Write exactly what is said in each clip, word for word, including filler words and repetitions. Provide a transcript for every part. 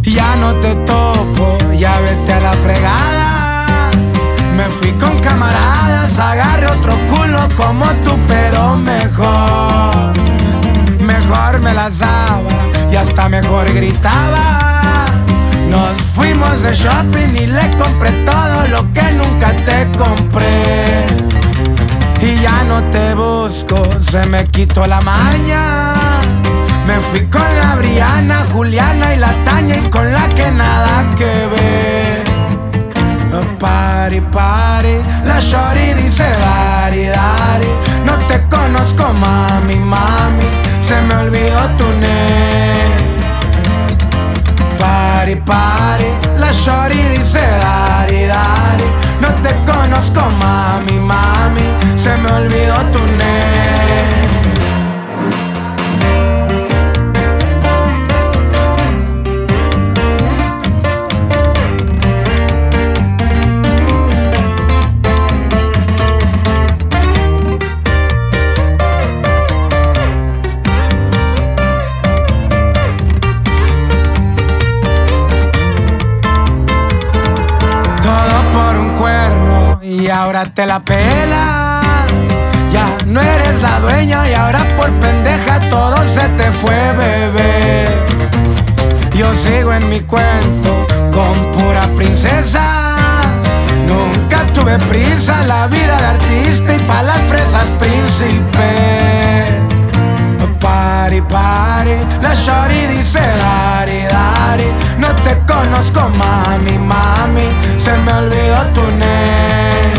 Ya no te topo, ya vete a la fregada. Me fui con camaradas, agarré otro culo como tú, pero mejor. Mejor me las daba y hasta mejor gritaba. Nos fuimos de shopping y le compré todo lo que nunca te compré. Y ya no te busco, se me quitó la maña. Me fui con la Briana, Juliana y la Tania, y con la que nada que ver. Pari, pari, la shorty dice dari, dari. No te conozco, mami, mami, se me olvidó tu name. Pari, pari, la shorty dice dari, dari. No te conozco, mami, mami, se me olvidó tu name. Y ahora te la pelas. Ya no eres la dueña y ahora por pendeja todo se te fue, bebé. Yo sigo en mi cuento con puras princesas. Nunca tuve prisa, la vida de artista y pa' las fresas príncipe. Pari, pari, la shorty dice dari, dari. No te conozco, mami, mami, se me olvidó tu name.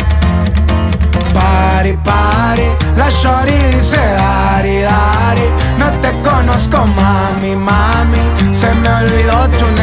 Pari, pari, la shorty dice dari, dari. No te conozco, mami, mami, se me olvidó tu name.